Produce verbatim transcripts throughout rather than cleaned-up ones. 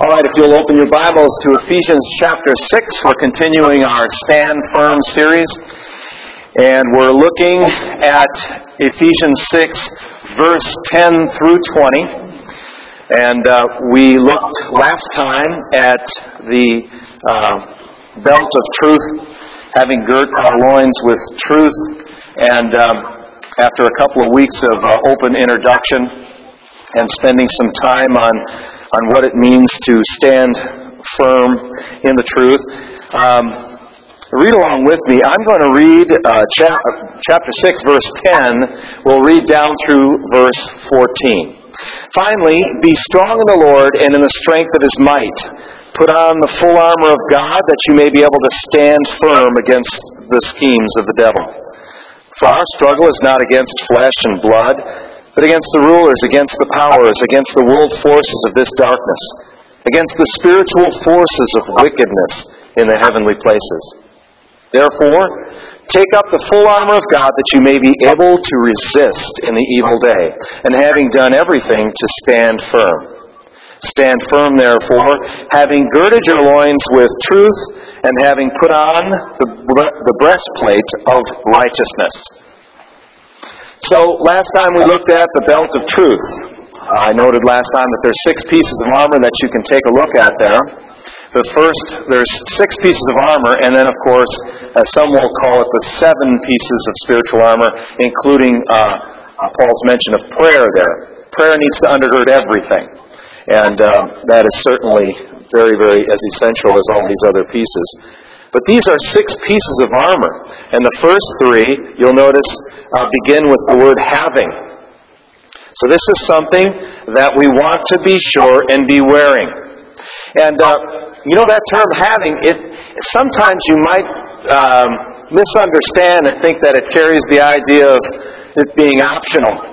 All right, if you'll open your Bibles to Ephesians chapter six, we're continuing our Stand Firm series. And we're looking at Ephesians six, verse ten through twenty. And uh, we looked last time at the uh, belt of truth, having girt our loins with truth. And um, after a couple of weeks of uh, open introduction and spending some time on on what it means to stand firm in the truth. Um, read along with me. I'm going to read uh, chap- chapter six, verse ten. We'll read down through verse fourteen. Finally, be strong in the Lord and in the strength of His might. Put on the full armor of God that you may be able to stand firm against the schemes of the devil. For our struggle is not against flesh and blood, but against the rulers, against the powers, against the world forces of this darkness, against the spiritual forces of wickedness in the heavenly places. Therefore, take up the full armor of God that you may be able to resist in the evil day, and having done everything, to stand firm. Stand firm, therefore, having girded your loins with truth, and having put on the, the breastplate of righteousness. So, last time we looked at the belt of truth. I noted last time that there's six pieces of armor that you can take a look at there. The first, there's six pieces of armor, and then, of course, uh, some will call it the seven pieces of spiritual armor, including uh, Paul's mention of prayer there. Prayer needs to undergird everything, and uh, that is certainly very, very as essential as all these other pieces. But these are six pieces of armor, and the first three, you'll notice, uh, begin with the word having. So this is something that we want to be sure and be wearing. And, uh, you know, that term having, it sometimes you might um, misunderstand and think that it carries the idea of it being optional.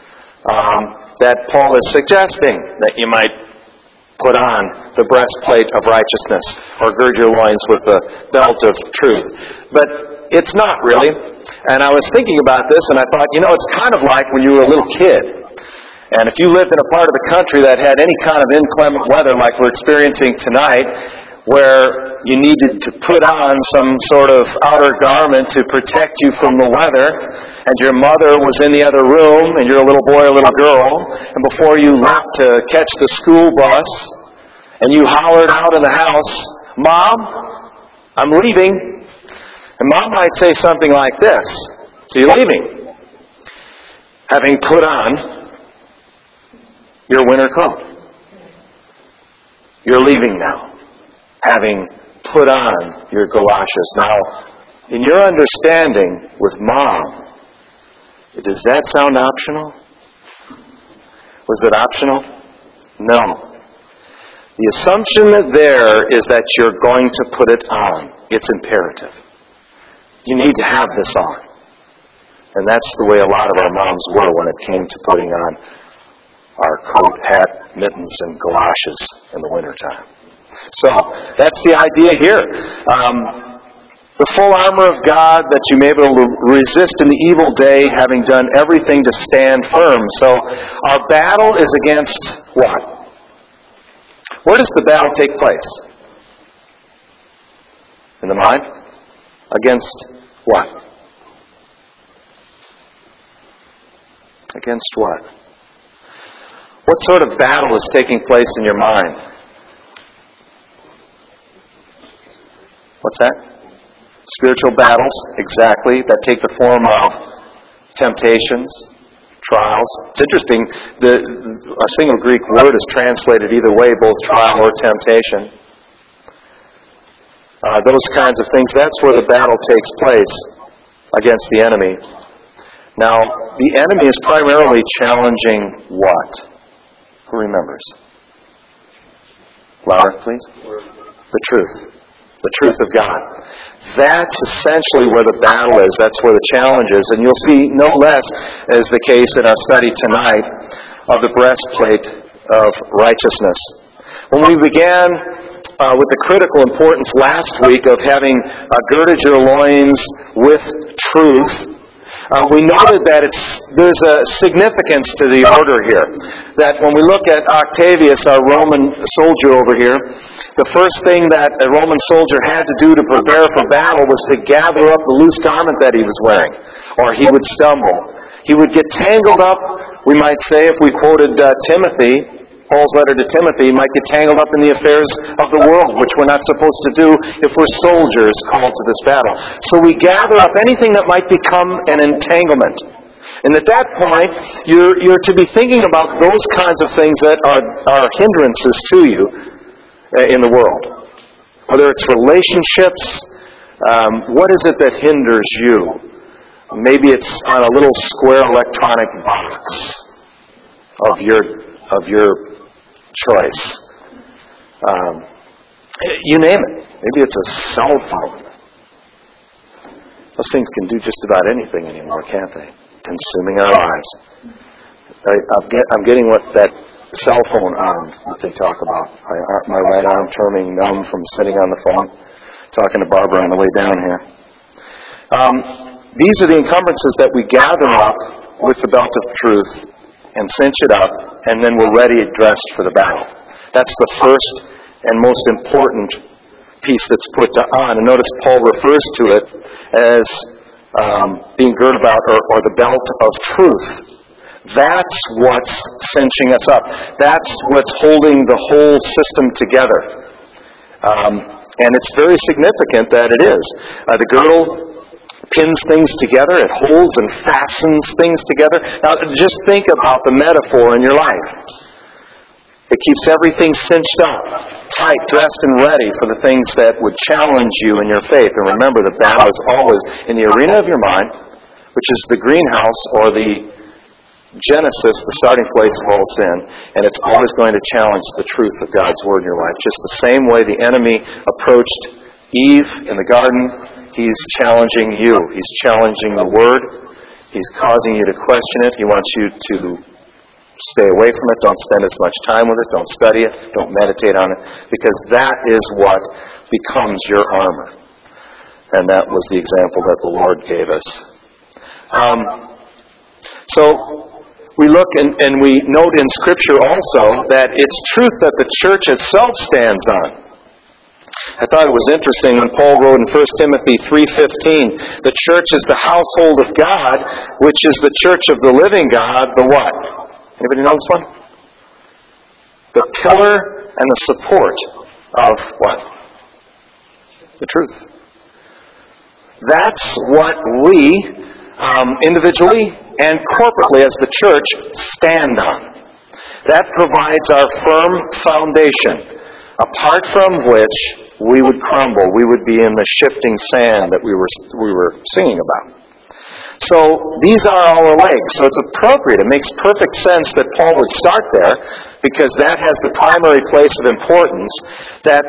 Um, that Paul is suggesting that you might put on the breastplate of righteousness or gird your loins with the belt of truth. But it's not really. And I was thinking about this and I thought, you know, it's kind of like when you were a little kid. And if you lived in a part of the country that had any kind of inclement weather like we're experiencing tonight, where you needed to put on some sort of outer garment to protect you from the weather, and your mother was in the other room, and you're a little boy or a little girl, and before you left to catch the school bus, and you hollered out in the house, "Mom, I'm leaving." And Mom might say something like this: "So you're leaving, having put on your winter coat. You're leaving now, having put on your galoshes." Now, in your understanding with Mom, does that sound optional? Was it optional? No. The assumption there is that you're going to put it on. It's imperative. You need to have this on. And that's the way a lot of our moms were when it came to putting on our coat, hat, mittens, and galoshes in the wintertime. So, that's the idea here. Um, the full armor of God that you may be able to resist in the evil day, having done everything to stand firm. So, our battle is against what? Where does the battle take place? In the mind? Against what? Against what? What sort of battle is taking place in your mind? What's that? Spiritual battles, exactly, that take the form of temptations, trials. It's interesting, the, a single Greek word is translated either way, both trial or temptation. Uh, those kinds of things, that's where the battle takes place against the enemy. Now, the enemy is primarily challenging what? Who remembers? Louder, please. The truth. The truth of God. That's essentially where the battle is. That's where the challenge is. And you'll see no less as the case in our study tonight of the breastplate of righteousness. When we began uh, with the critical importance last week of having uh, girded your loins with truth, Uh, we noted that it's, there's a significance to the order here. That when we look at Octavius, our Roman soldier over here, the first thing that a Roman soldier had to do to prepare for battle was to gather up the loose garment that he was wearing, or he would stumble. He would get tangled up, we might say, if we quoted uh, Timothy, Paul's letter to Timothy, he might get tangled up in the affairs of the world, which we're not supposed to do if we're soldiers called to this battle. So we gather up anything that might become an entanglement. And at that point, you're, you're to be thinking about those kinds of things that are, are hindrances to you in the world. Whether it's relationships, um, what is it that hinders you? Maybe it's on a little square electronic box of your of your choice. Um, you name it. Maybe it's a cell phone. Those things can do just about anything anymore, can't they? Consuming our lives. I, I'm, get, I'm getting what that cell phone arm that they talk about. I, my right arm turning numb from sitting on the phone, talking to Barbara on the way down here. Um, these are the encumbrances that we gather up with the belt of truth and cinch it up, and then we're ready, dressed for the battle. That's the first and most important piece that's put on. And notice Paul refers to it as um, being girded about, or, or the belt of truth. That's what's cinching us up. That's what's holding the whole system together. Um, and it's very significant that it is. Uh, the girdle pins things together. It holds and fastens things together. Now, just think about the metaphor in your life. It keeps everything cinched up, tight, dressed, and ready for the things that would challenge you in your faith. And remember, the battle is always in the arena of your mind, which is the greenhouse or the Genesis, the starting place of all sin. And it's always going to challenge the truth of God's Word in your life. Just the same way the enemy approached Eve in the garden. He's challenging you. He's challenging the Word. He's causing you to question it. He wants you to stay away from it. Don't spend as much time with it. Don't study it. Don't meditate on it. Because that is what becomes your armor. And that was the example that the Lord gave us. Um, so we look and, and we note in Scripture also that it's truth that the church itself stands on. I thought it was interesting when Paul wrote in First Timothy three fifteen, the church is the household of God, which is the church of the living God, the what? Anybody know this one? The pillar and the support of what? The truth. That's what we, um, individually and corporately as the church, stand on. That provides our firm foundation, apart from which we would crumble. We would be in the shifting sand that we were we were singing about. So these are our legs. So it's appropriate. It makes perfect sense that Paul would start there, because that has the primary place of importance. That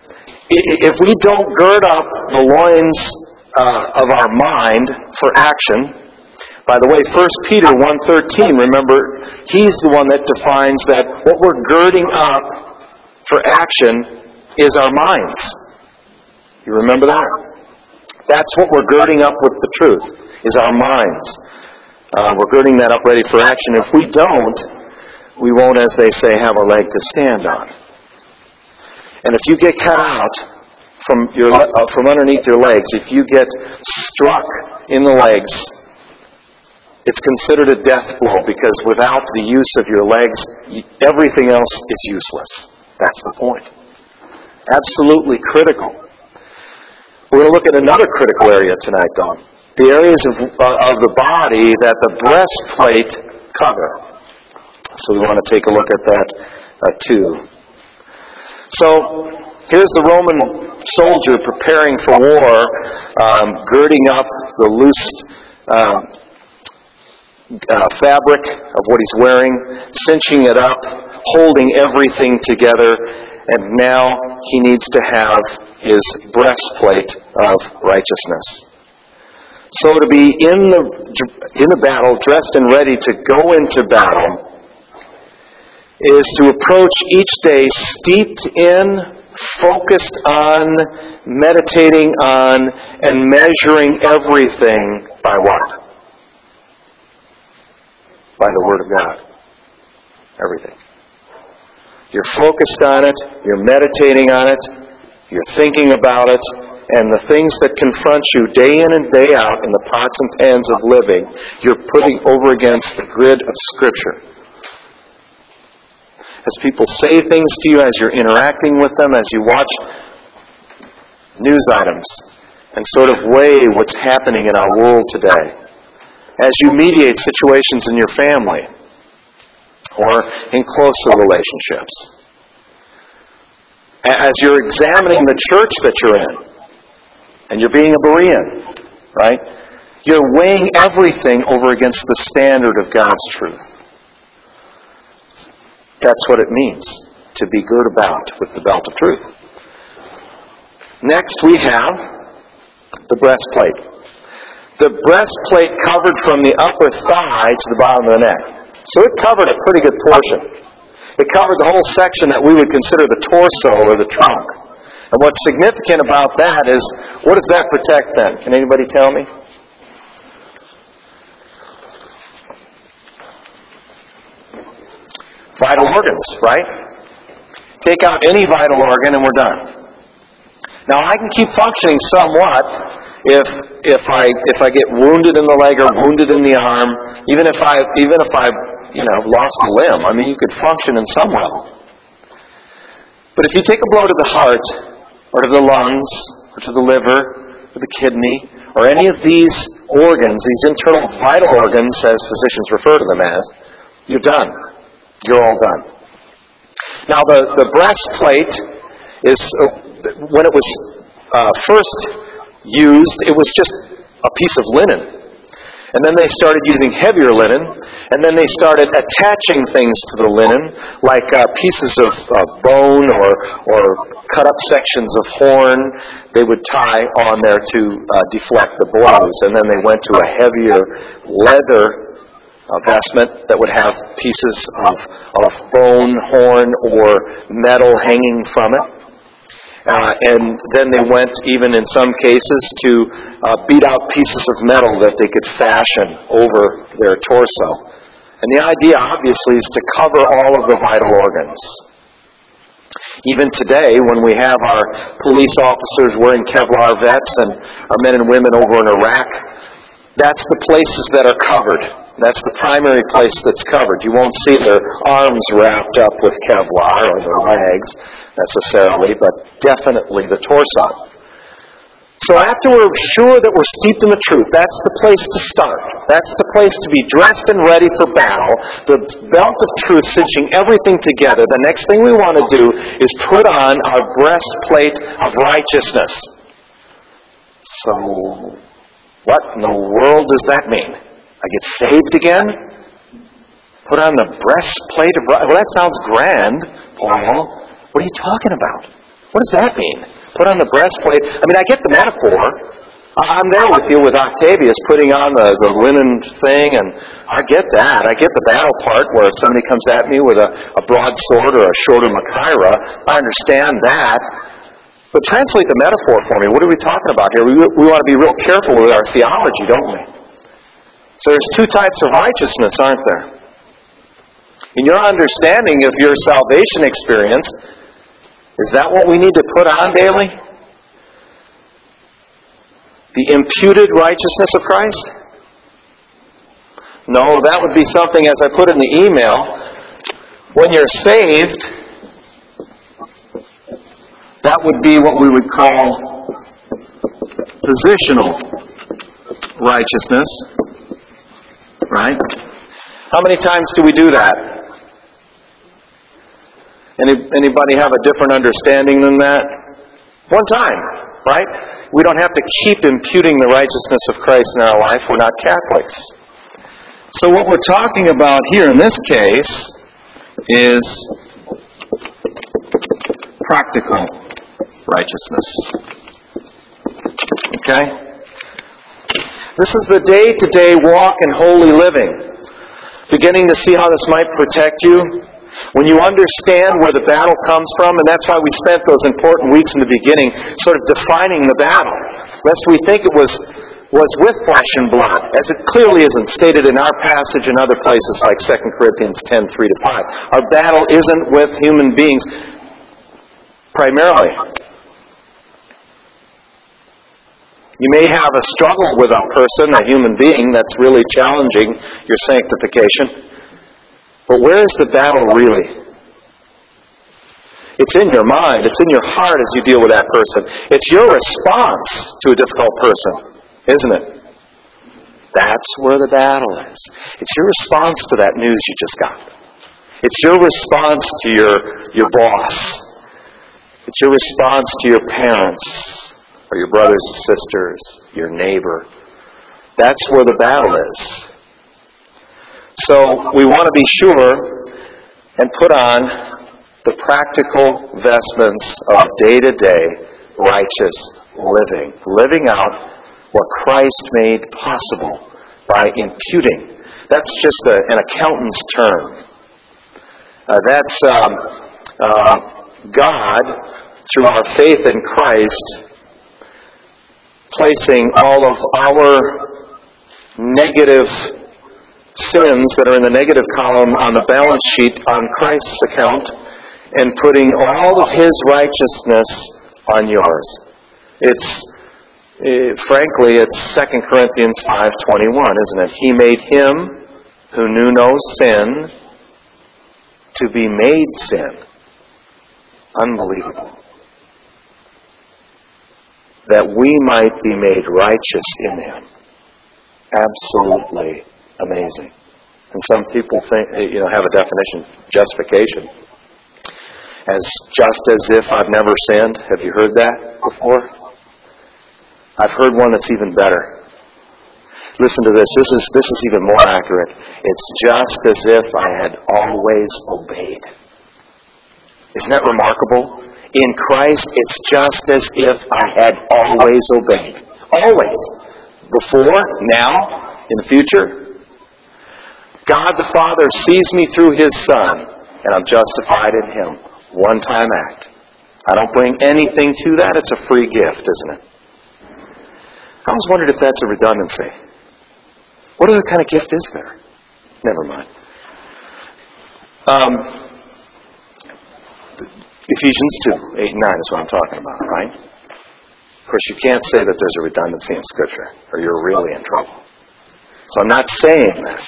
if we don't gird up the loins uh, of our mind for action, by the way, First Peter one thirteen, remember, he's the one that defines that what we're girding up for action is our minds. You remember that? That's what we're girding up with the truth, is our minds. Uh, we're girding that up ready for action. If we don't, we won't, as they say, have a leg to stand on. And if you get cut out from your uh, from underneath your legs, if you get struck in the legs, it's considered a death blow, because without the use of your legs, everything else is useless. That's the point. Absolutely critical. We're going to look at another critical area tonight, though. The areas of, uh, of the body that the breastplate cover. So we want to take a look at that uh, too. So here's the Roman soldier preparing for war, um, girding up the loose uh, uh, fabric of what he's wearing, cinching it up, holding everything together, and now he needs to have his breastplate of righteousness. So to be in the in the battle, dressed and ready to go into battle, is to approach each day steeped in, focused on, meditating on, and measuring everything by what? by the Word of God. Everything. You're focused on it, you're meditating on it, you're thinking about it, and the things that confront you day in and day out in the pots and pans of living, you're putting over against the grid of Scripture. As people say things to you, as you're interacting with them, as you watch news items, and sort of weigh what's happening in our world today, as you mediate situations in your family, or in closer relationships, as you're examining the church that you're in, and you're being a Berean, right? You're weighing everything over against the standard of God's truth. That's what it means to be girt about with the belt of truth. Next we have the breastplate. The breastplate covered from the upper thigh to the bottom of the neck. So it covered a pretty good portion. It covered the whole section that we would consider the torso or the trunk. And what's significant about that is, what does that protect then? Can anybody tell me? Vital organs, right? Take out any vital organ and we're done. Now I can keep functioning somewhat if if I if I get wounded in the leg or wounded in the arm, even if I even if I you know lost a limb. I mean, you could function in some way. But if you take a blow to the heart, or to the lungs, or to the liver, or the kidney, or any of these organs, these internal vital organs, as physicians refer to them as, you're done. You're all done. Now, the, the breastplate is, uh, when it was uh, first used, it was just a piece of linen. And then they started using heavier linen, and then they started attaching things to the linen, like uh, pieces of uh, bone or or cut up sections of horn. They would tie on there to uh, deflect the blows, and then they went to a heavier leather uh, vestment that would have pieces of of bone, horn, or metal hanging from it. Uh, and then they went, even in some cases, to uh, beat out pieces of metal that they could fashion over their torso. And the idea, obviously, is to cover all of the vital organs. Even today, when we have our police officers wearing Kevlar vests and our men and women over in Iraq, that's the places that are covered. That's the primary place that's covered. You won't see their arms wrapped up with Kevlar or their legs necessarily, but definitely the torso. So after we're sure that we're steeped in the truth, that's the place to start. That's the place to be dressed and ready for battle. The belt of truth cinching everything together. The next thing we want to do is put on our breastplate of righteousness. So, what in the world does that mean? I get saved again? Put on the breastplate of righteousness? Well, that sounds grand, Paul. What are you talking about? What does that mean? Put on the breastplate. I mean, I get the metaphor. I'm there with you with Octavius putting on the, the linen thing, and I get that. I get the battle part where if somebody comes at me with a, a broadsword or a shorter Machaira, I understand that. But translate the metaphor for me. What are we talking about here? We, we want to be real careful with our theology, don't we? So there's two types of righteousness, aren't there? In your understanding of your salvation experience, is that what we need to put on daily? The imputed righteousness of Christ? No, that would be something, as I put in the email, when you're saved, that would be what we would call positional righteousness. Right? How many times do we do that? Any, anybody have a different understanding than that? One time, right? We don't have to keep imputing the righteousness of Christ in our life. We're not Catholics. So what we're talking about here in this case is practical righteousness. Okay? This is the day-to-day walk in holy living. Beginning to see how this might protect you. When you understand where the battle comes from, and that's why we spent those important weeks in the beginning sort of defining the battle. Lest we think it was was with flesh and blood, as it clearly isn't stated in our passage and other places like Second Corinthians ten, three to five. Our battle isn't with human beings primarily. You may have a struggle with a person, a human being, that's really challenging your sanctification. But where is the battle really? It's in your mind. It's in your heart as you deal with that person. It's your response to a difficult person, isn't it? That's where the battle is. It's your response to that news you just got. It's your response to your, your boss. It's your response to your parents or your brothers and sisters, your neighbor. That's where the battle is. So we want to be sure and put on the practical vestments of day-to-day righteous living. Living out what Christ made possible by imputing. That's just a, an accountant's term. Uh, that's um, uh, God, through our faith in Christ, placing all of our negative sins that are in the negative column on the balance sheet on Christ's account, and putting all of His righteousness on yours. It's, it, frankly, it's Second Corinthians five twenty-one, isn't it? He made Him who knew no sin to be made sin. Unbelievable. That we might be made righteous in Him. Absolutely amazing. And some people think, you know, have a definition, justification. As just as if I've never sinned. Have you heard that before? I've heard one that's even better. Listen to this. This is this is even more accurate. It's just as if I had always obeyed. Isn't that remarkable? In Christ, it's just as if I had always obeyed. Always. Before, now, in the future. God the Father sees me through His Son, and I'm justified in Him. One-time act. I don't bring anything to that. It's a free gift, isn't it? I always wondered if that's a redundancy. What other kind of gift is there? Never mind. Um, Ephesians two, eight and nine is what I'm talking about, right? Of course, you can't say that there's a redundancy in Scripture, or you're really in trouble. So I'm not saying that.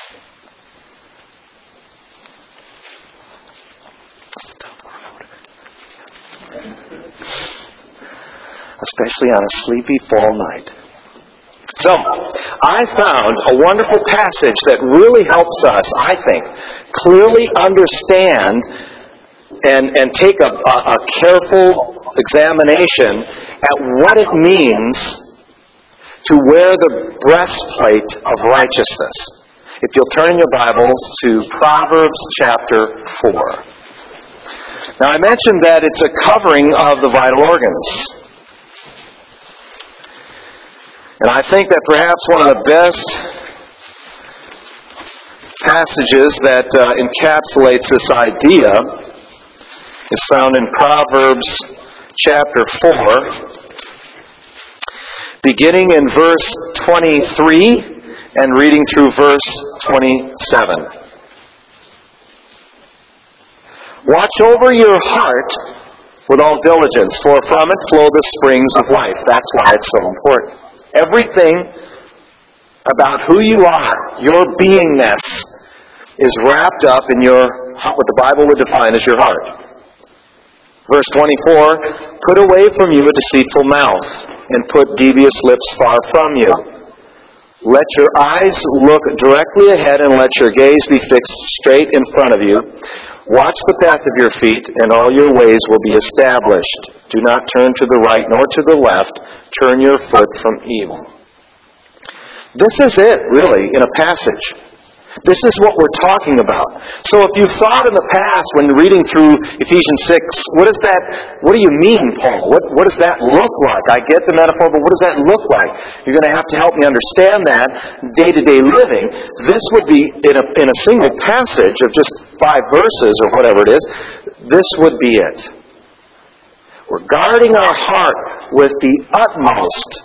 Especially on a sleepy fall night. So, I found a wonderful passage that really helps us, I think, clearly understand and, and take a, a, a careful examination at what it means to wear the breastplate of righteousness. If you'll turn in your Bibles to Proverbs chapter four. Now, I mentioned that it's a covering of the vital organs. And I think that perhaps one of the best passages that uh, encapsulates this idea is found in Proverbs chapter four, beginning in verse twenty-three and reading through verse twenty-seven. Watch over your heart with all diligence, for from it flow the springs of life. That's why it's so important. Everything about who you are, your beingness, is wrapped up in your what the Bible would define as your heart. Verse twenty-four, put away from you a deceitful mouth, and put devious lips far from you. Let your eyes look directly ahead, and let your gaze be fixed straight in front of you. Watch the path of your feet, and all your ways will be established. Do not turn to the right nor to the left. Turn your foot from evil. This is it, really, in a passage. This is what we're talking about. So if you thought in the past when reading through Ephesians six, what is that? What do you mean, Paul? What, what does that look like? I get the metaphor, but what does that look like? You're going to have to help me understand that day-to-day living. This would be, in a, in a single passage of just five verses or whatever it is, this would be it. We're guarding our heart with the utmost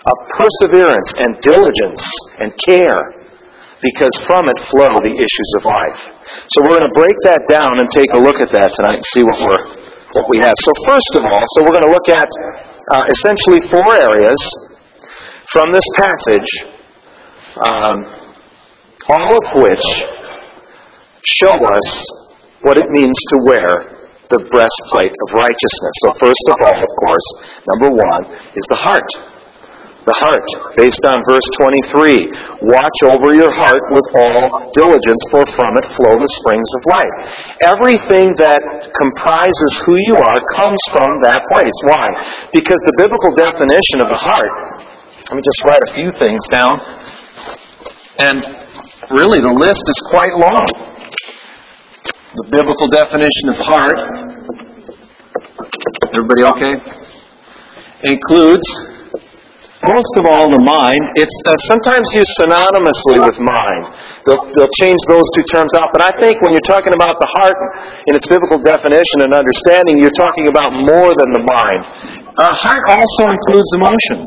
of perseverance and diligence and care, because from it flow the issues of life. So we're going to break that down and take a look at that tonight and see what we're what we have. So first of all, so we're going to look at uh, essentially four areas from this passage, um, all of which show us what it means to wear the breastplate of righteousness. So first of all, of course, number one is the heart. The heart, based on verse twenty-three. Watch over your heart with all diligence, for from it flow the springs of life. Everything that comprises who you are comes from that place. Why? Because the biblical definition of the heart, let me just write a few things down, and really the list is quite long. The biblical definition of heart, everybody okay? Includes, most of all, the mind. It's uh, sometimes used synonymously with mind. They'll, they'll change those two terms out. But I think when you're talking about the heart in its biblical definition and understanding, you're talking about more than the mind. Uh, heart also includes emotions.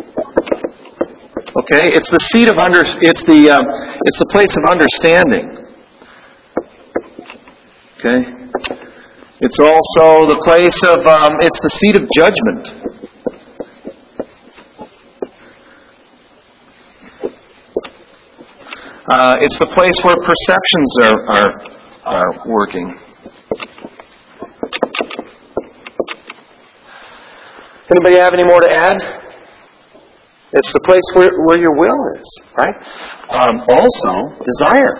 Okay, it's the seat of under. It's the uh, it's the place of understanding. Okay, it's also the place of. Um, it's the seat of judgment. Uh, it's the place where perceptions are, are, are working. Anybody have any more to add? It's the place where, where your will is, right? Um, also, desire.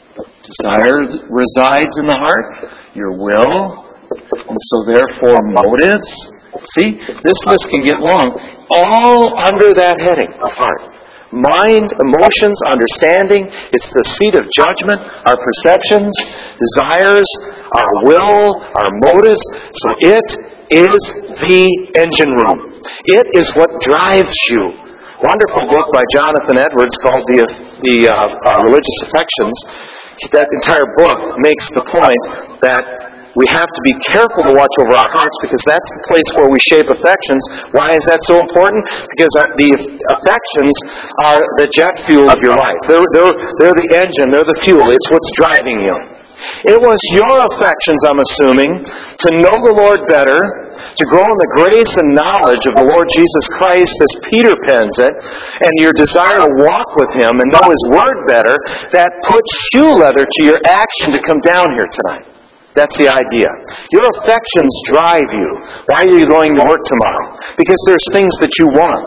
Desire resides in the heart, your will, and so therefore motives. See, this list can get long. All under that heading of heart. Mind, emotions, understanding, it's the seat of judgment, our perceptions, desires, our will, our motives. So it is the engine room. It is what drives you. Wonderful book by Jonathan Edwards called The, the uh, uh, Religious Affections. That entire book makes the point that we have to be careful to watch over our hearts, because that's the place where we shape affections. Why is that so important? Because the affections are the jet fuel of your life. They're, they're, they're the engine. They're the fuel. It's what's driving you. It was your affections, I'm assuming, to know the Lord better, to grow in the grace and knowledge of the Lord Jesus Christ, as Peter pens it, and your desire to walk with Him and know His Word better, that put shoe leather to your action to come down here tonight. That's the idea. Your affections drive you. Why are you going to work tomorrow? Because there's things that you want.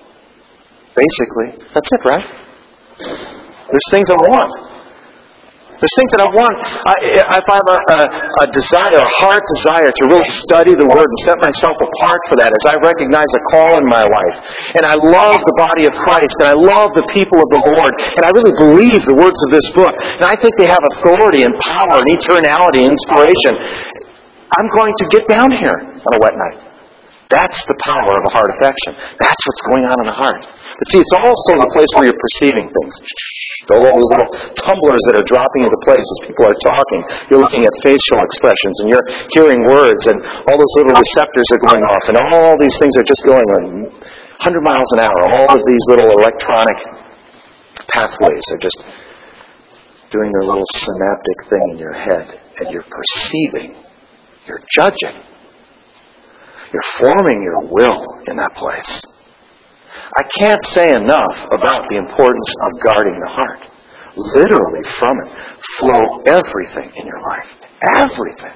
Basically. That's it, right? There's things I want. There's things that I want. I, if I have a, a, a desire, a heart desire to really study the Word and set myself apart for that, as I recognize a call in my life. And I love the body of Christ, and I love the people of the Lord, and I really believe the words of this book. And I think they have authority and power and eternality and inspiration. I'm going to get down here on a wet night. That's the power of a heart affection. That's what's going on in the heart. But see, it's also the place where you're perceiving things. All those little tumblers that are dropping into place as people are talking. You're looking at facial expressions, and you're hearing words, and all those little receptors are going off, and all these things are just going on one hundred miles an hour. All of these little electronic pathways are just doing their little synaptic thing in your head, and you're perceiving. You're judging. You're forming your will in that place. I can't say enough about the importance of guarding the heart. Literally from it flow everything in your life. Everything.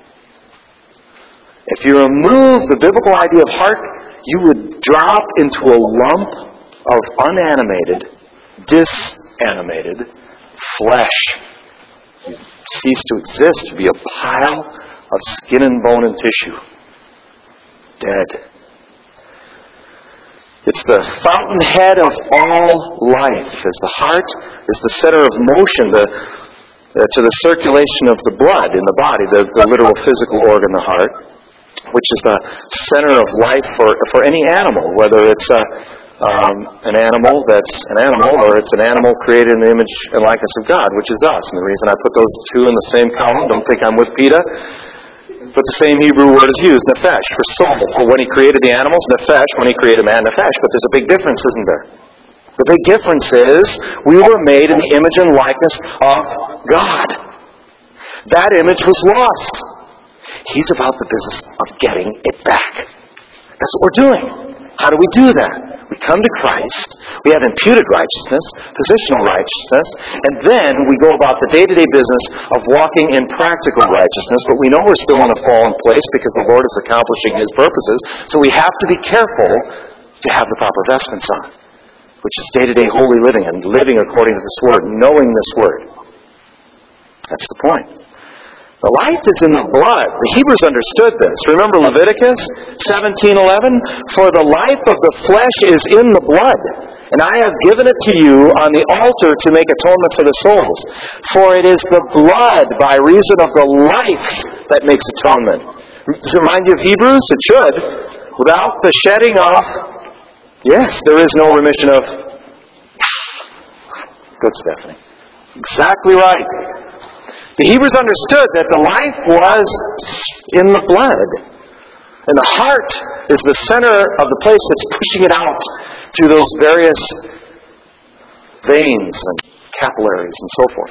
If you remove the biblical idea of heart, you would drop into a lump of unanimated, disanimated flesh. You cease to exist, to be a pile of skin and bone and tissue. Dead. It's the fountainhead of all life. As the heart is the center of motion the, uh, to the circulation of the blood in the body, the, the literal physical organ, the heart, which is the center of life for, for any animal, whether it's a, um, an animal that's an animal or it's an animal created in the image and likeness of God, which is us. And the reason I put those two in the same column, don't think I'm with PETA. But the same Hebrew word is used, nephesh, for soul. For when he created the animals, nephesh. When he created man, nephesh. But there's a big difference, isn't there? The big difference is we were made in the image and likeness of God. That image was lost. He's about the business of getting it back. That's what we're doing. How do we do that? We come to Christ. We have imputed righteousness, positional righteousness, and then we go about the day-to-day business of walking in practical righteousness, but we know we're still in a fallen place because the Lord is accomplishing His purposes, so we have to be careful to have the proper vestments on, which is day-to-day holy living and living according to this Word, knowing this Word. That's the point. The life is in the blood. The Hebrews understood this. Remember Leviticus seventeen eleven? For the life of the flesh is in the blood, and I have given it to you on the altar to make atonement for the souls. For it is the blood by reason of the life that makes atonement. Does it remind you of Hebrews? It should. Without the shedding of... Yes, there is no remission of... Good, Stephanie. Exactly right. The Hebrews understood that the life was in the blood. And the heart is the center of the place that's pushing it out through those various veins and capillaries and so forth.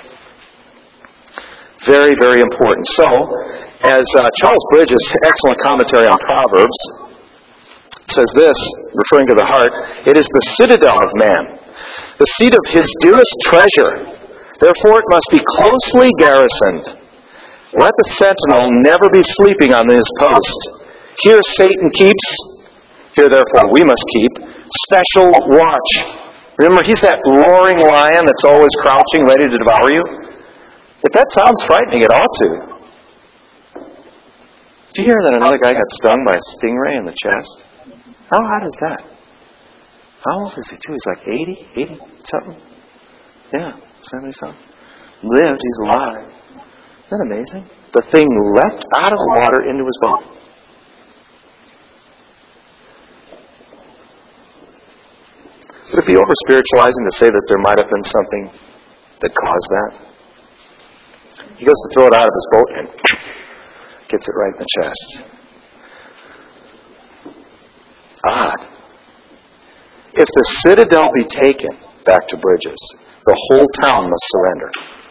Very, very important. So, as uh, Charles Bridges' excellent commentary on Proverbs says this, referring to the heart, it is the citadel of man, the seat of his dearest treasure. Therefore it must be closely garrisoned. Let the sentinel never be sleeping on his post. Here Satan keeps, here therefore we must keep, special watch. Remember, he's that roaring lion that's always crouching, ready to devour you. If that sounds frightening, it ought to. Did you hear that another guy got stung by a stingray in the chest? How hot is that? How old is he too? He's like eighty, eighty something? Yeah. seventy something. Lived, he's alive. Isn't that amazing? The thing leapt out of the water into his boat. Would it be over-spiritualizing to say that there might have been something that caused that? He goes to throw it out of his boat and gets it right in the chest. Odd. If the citadel be taken, back to Bridges, the whole town must surrender.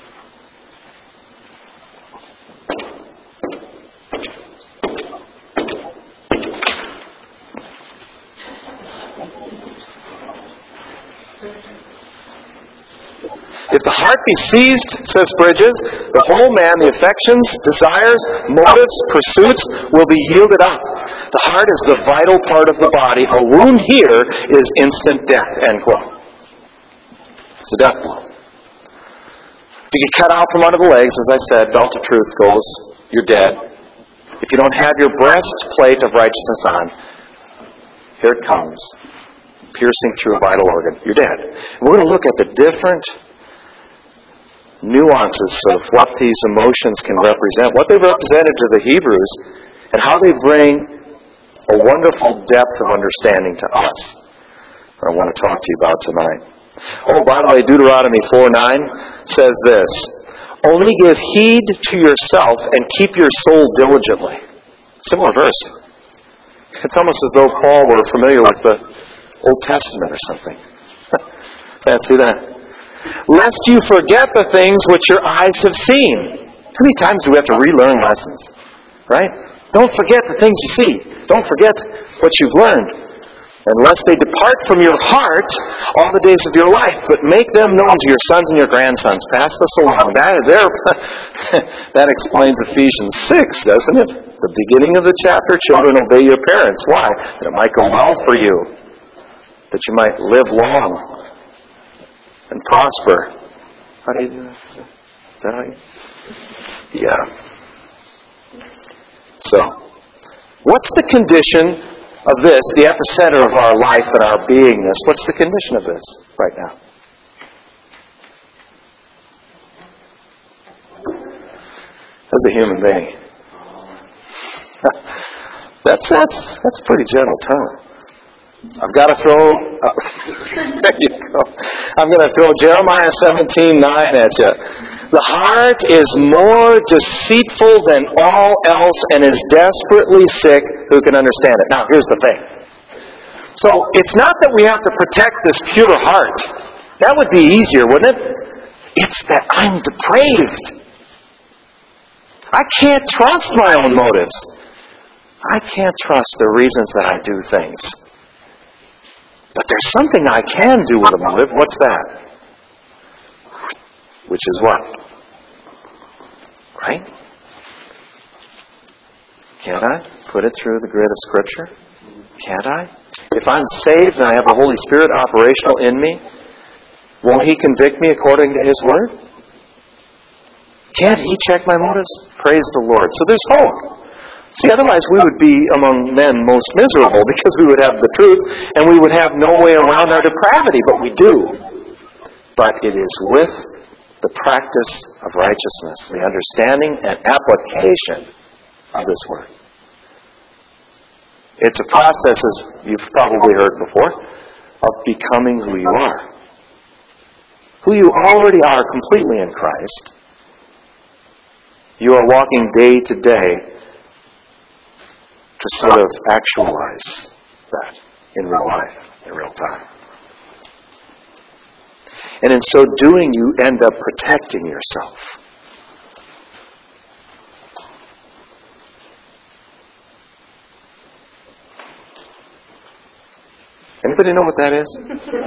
If the heart be seized, says Bridges, the whole man, the affections, desires, motives, pursuits will be yielded up. The heart is the vital part of the body. A wound here is instant death, end quote. It's a death blow. If you get cut out from under the legs, as I said, belt of truth goes, you're dead. If you don't have your breastplate of righteousness on, here it comes, piercing through a vital organ. You're dead. And we're going to look at the different nuances of what these emotions can represent, what they represented to the Hebrews, and how they bring a wonderful depth of understanding to us. I want to talk to you about tonight. Oh, by the way, Deuteronomy four nine says this, only give heed to yourself and keep your soul diligently. Similar verse. It's almost as though Paul were familiar with the Old Testament or something. Fancy that. Lest you forget the things which your eyes have seen. How many times do we have to relearn lessons? Right? Don't forget the things you see. Don't forget what you've learned. Unless they depart from your heart all the days of your life, but make them known to your sons and your grandsons. Pass this along. That, there, that explains Ephesians six, doesn't it? The beginning of the chapter, children, obey your parents. Why? That it might go well for you. That you might live long and prosper. How do you do that? Is that how you... Yeah. So, what's the condition of this, the epicenter of our life and our beingness? What's the condition of this right now? As a human being. that's, that's, that's a pretty gentle term. I've got to throw, uh, there you go. I'm going to throw Jeremiah seventeen nine at you. The heart is more deceitful than all else and is desperately sick. Who can understand it? Now, here's the thing. So, it's not that we have to protect this pure heart. That would be easier, wouldn't it? It's that I'm depraved. I can't trust my own motives. I can't trust the reasons that I do things. But there's something I can do with a motive. What's that? Which is what? Right? Can't I put it through the grid of Scripture? Can't I? If I'm saved and I have the Holy Spirit operational in me, won't He convict me according to His Word? Can't He check my motives? Praise the Lord. So there's hope. See, otherwise we would be among men most miserable because we would have the truth and we would have no way around our depravity, but we do. But it is with the practice of righteousness, the understanding and application of this Word. It's a process, as you've probably heard before, of becoming who you are. Who you already are completely in Christ. You are walking day to day to sort of actualize that in real life, in real time. And in so doing, you end up protecting yourself. Anybody know what that is?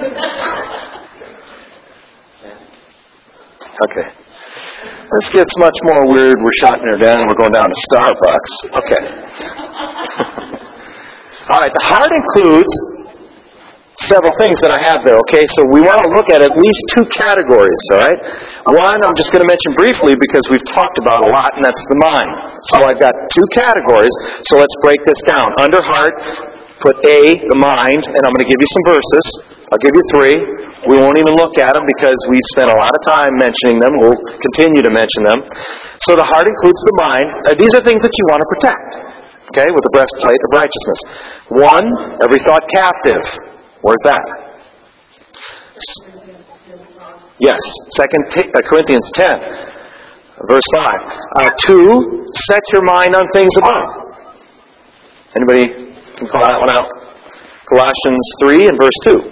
Okay. This gets much more weird. We're shutting her down. We're going down to Starbucks. Okay. All right. The heart includes several things that I have there. Okay. So we want to look at at least two categories. All right. One, I'm just going to mention briefly because we've talked about a lot, and that's the mind. So I've got two categories. So let's break this down. Under heart, put A, the mind, and I'm going to give you some verses. I'll give you three. We won't even look at them because we've spent a lot of time mentioning them. We'll continue to mention them. So the heart includes the mind. Uh, these are things that you want to protect, okay, with the breastplate of righteousness. One, every thought captive. Where's that? Yes, Second Corinthians ten, verse five. Uh, two, set your mind on things above. Anybody can call that one out? Colossians three and verse two.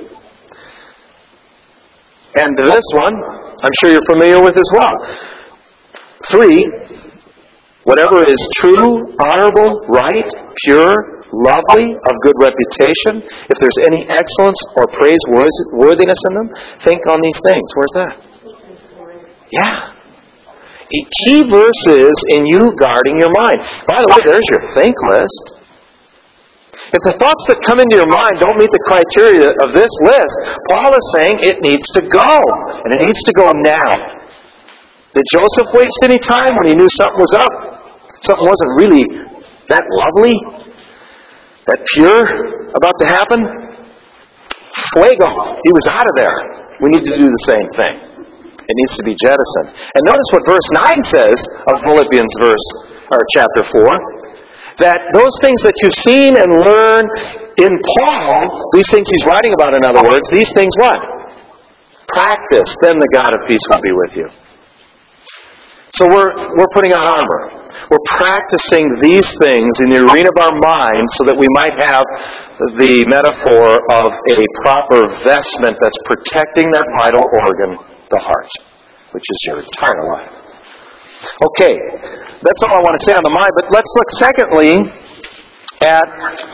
And this one, I'm sure you're familiar with as well. Three, whatever is true, honorable, right, pure, lovely, of good reputation, if there's any excellence or praiseworthiness in them, think on these things. Where's that? Yeah. A key verse is in you guarding your mind. By the way, there's your think list. If the thoughts that come into your mind don't meet the criteria of this list, Paul is saying it needs to go. And it needs to go now. Did Joseph waste any time when he knew something was up? Something wasn't really that lovely? That pure about to happen? Fuego. He was out of there. We need to do the same thing. It needs to be jettisoned. And notice what verse nine says of Philippians verse or chapter four. That those things that you've seen and learned in Paul, these things he's writing about, in other words, these things what? Practice, then the God of peace will be with you. So we're we're putting on armor. We're practicing these things in the arena of our mind so that we might have the metaphor of a proper vestment that's protecting that vital organ, the heart, which is your entire life. Okay, that's all I want to say on the mind, but let's look secondly at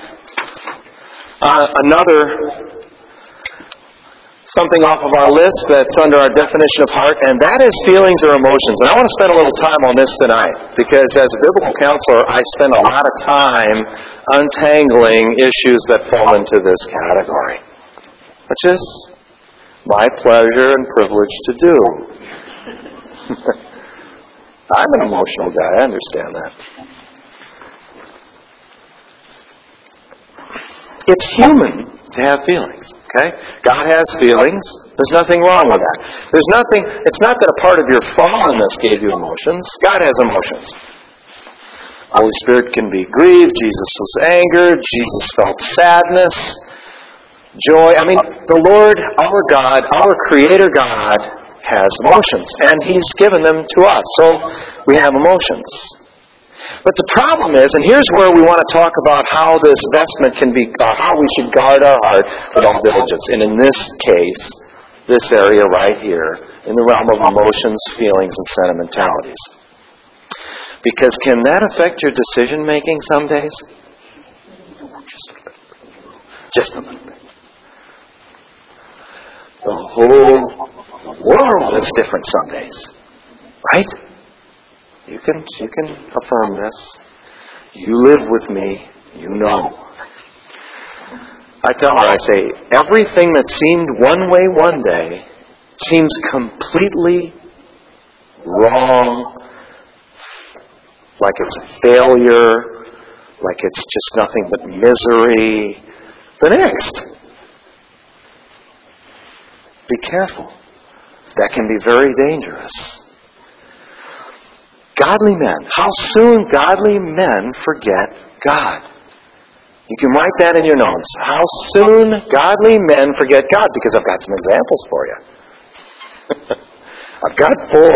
uh, another something off of our list that's under our definition of heart, and that is feelings or emotions. And I want to spend a little time on this tonight, because as a biblical counselor, I spend a lot of time untangling issues that fall into this category, which is my pleasure and privilege to do. I'm an emotional guy, I understand that. It's human to have feelings, okay? God has feelings. There's nothing wrong with that. There's nothing, it's not that a part of your fallenness gave you emotions. God has emotions. Holy Spirit can be grieved. Jesus was angered. Jesus felt sadness, joy. I mean, the Lord, our God, our Creator God, has emotions, and He's given them to us. So we have emotions. But the problem is, and here's where we want to talk about how this vestment can be, uh, how we should guard our heart with all diligence. And in this case, this area right here, in the realm of emotions, feelings, and sentimentalities. Because can that affect your decision making some days? Just a little bit. The whole world is different some days. Right? You can, you can affirm this. You live with me. You know. I tell her, I say, everything that seemed one way one day seems completely wrong, like it's a failure, like it's just nothing but misery. The next. Be careful. That can be very dangerous. Godly men. How soon godly men forget God. You can write that in your notes. How soon godly men forget God, because I've got some examples for you. I've got four.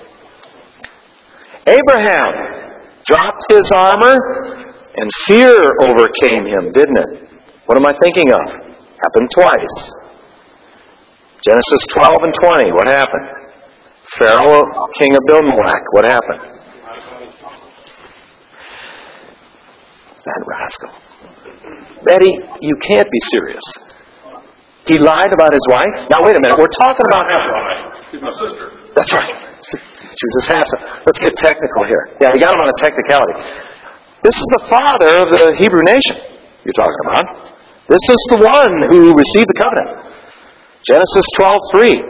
Abraham dropped his armor and fear overcame him, didn't it? What am I thinking of? Happened twice. Genesis twelve and twenty, what happened? Pharaoh, king of Abimelech, what happened? That rascal. Betty, you can't be serious. He lied about his wife? Now wait a minute, we're talking about... She's my sister. That's right. She was his half. Let's get technical here. Yeah, he got him on a technicality. This is the father of the Hebrew nation you're talking about. This is the one who received the covenant. Genesis twelve three.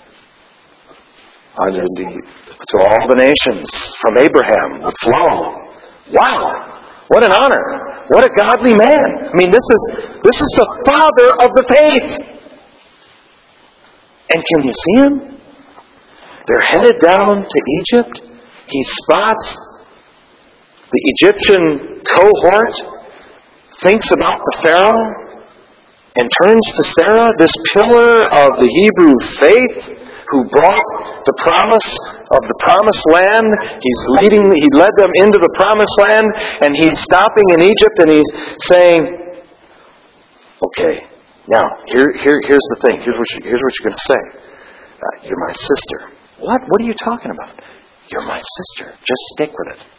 To all the nations from Abraham would flow. Wow. What an honor. What a godly man. I mean, this is this is the father of the faith. And can you see him? They're headed down to Egypt. He spots the Egyptian cohort, thinks about the Pharaoh, and turns to Sarah, this pillar of the Hebrew faith, who brought the promise of the promised land. He's leading, he led them into the promised land, and he's stopping in Egypt, and he's saying, okay, now, here, here, here's the thing. Here's what, you, here's what you're going to say. Uh, you're my sister. What? What are you talking about? You're my sister. Just stick with it.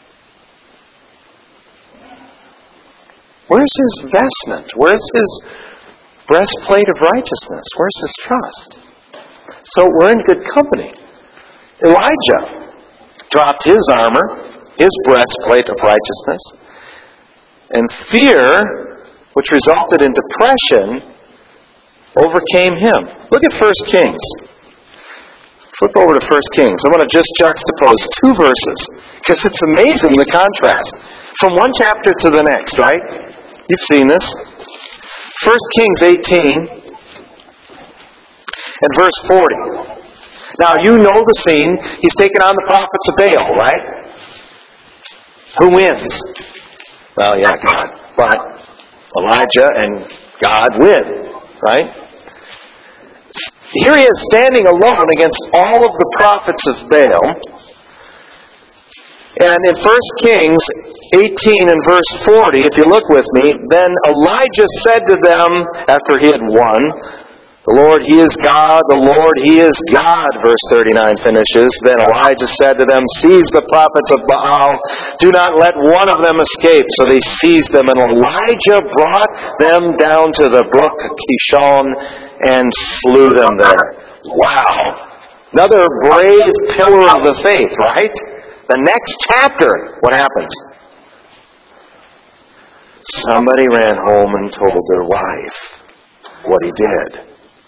Where's his vestment? Where's his breastplate of righteousness? Where's his trust? So we're in good company. Elijah dropped his armor, his breastplate of righteousness, and fear, which resulted in depression, overcame him. Look at First Kings. Flip over to First Kings. I want to just juxtapose two verses, because it's amazing the contrast. From one chapter to the next, right? You've seen this. First Kings eighteen and verse forty. Now, you know the scene. He's taken on the prophets of Baal, right? Who wins? Well, yeah, God. But Elijah and God win, right? Here he is standing alone against all of the prophets of Baal. And in First Kings eighteen and verse forty, if you look with me, then Elijah said to them after he had won, the Lord, He is God, the Lord, He is God, verse thirty-nine finishes. Then Elijah said to them, seize the prophets of Baal, do not let one of them escape. So they seized them, and Elijah brought them down to the brook Kishon and slew them there. Wow. Another brave pillar of the faith, right? The next chapter, what happens? Somebody ran home and told their wife what he did.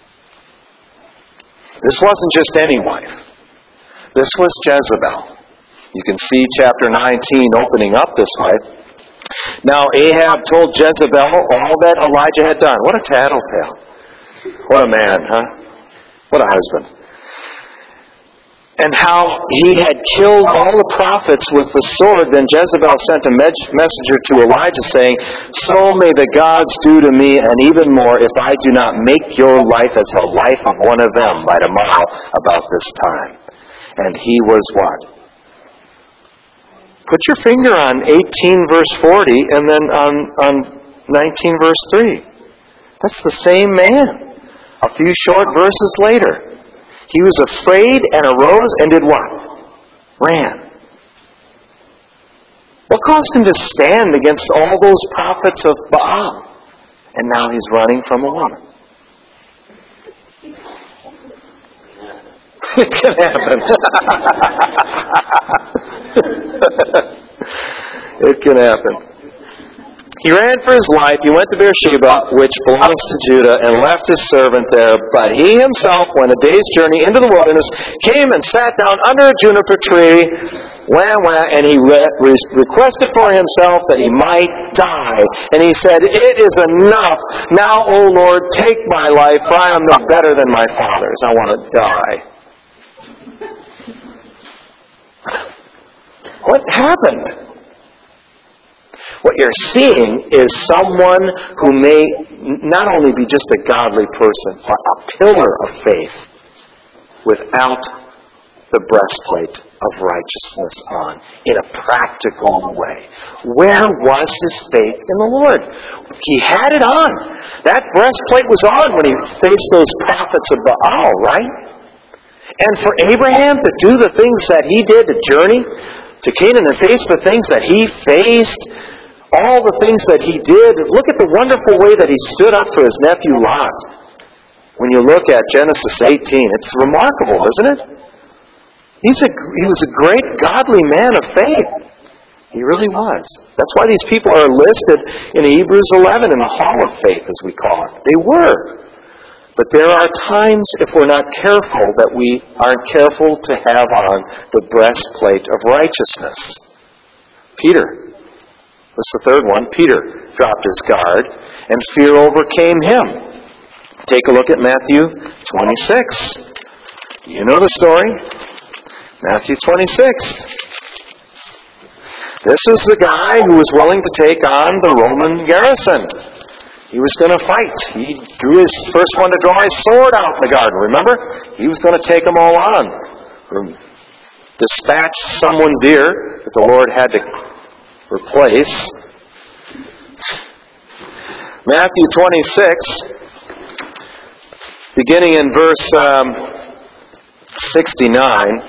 This wasn't just any wife. This was Jezebel. You can see chapter nineteen opening up this way. Now Ahab told Jezebel all that Elijah had done. What a tattletale. What a man, huh? What a husband. and how he had killed all the prophets with the sword, then Jezebel sent a messenger to Elijah saying, "So may the gods do to me, and even more, if I do not make your life as the life of one of them by tomorrow about this time." And he was what? Put your finger on eighteen verse forty and then on, on nineteen verse three. That's the same man. A few short verses later. He was afraid and arose and did what? Ran. What caused him to stand against all those prophets of Baal? And now he's running from a woman. It can happen. It can happen. He ran for his life. He went to Beersheba, which belongs to Judah, and left his servant there. But he himself went a day's journey into the wilderness, came and sat down under a juniper tree, wah, wah, and he re- re- requested for himself that he might die. And he said, "It is enough. Now, O Lord, take my life, for I am no better than my fathers. I want to die." What happened? What you're seeing is someone who may not only be just a godly person, but a pillar of faith without the breastplate of righteousness on, in a practical way. Where was his faith in the Lord? He had it on. That breastplate was on when he faced those prophets of Baal, right? And for Abraham to do the things that he did, to journey to Canaan and face the things that he faced, all the things that he did. Look at the wonderful way that he stood up for his nephew Lot. When you look at Genesis eighteen, it's remarkable, isn't it? He's a, he was a great godly man of faith. He really was. That's why these people are listed in Hebrews eleven in the Hall of Faith, as we call it. They were. But there are times, if we're not careful, that we aren't careful to have on the breastplate of righteousness. Peter. That's the third one. Peter dropped his guard, and fear overcame him. Take a look at Matthew twenty-six. You know the story. Matthew twenty-six. This is the guy who was willing to take on the Roman garrison. He was going to fight. He drew his first one to draw his sword out in the garden. Remember? He was going to take them all on. Dispatch someone's ear that the Lord had to replace. Matthew twenty-six, beginning in verse um, sixty-nine.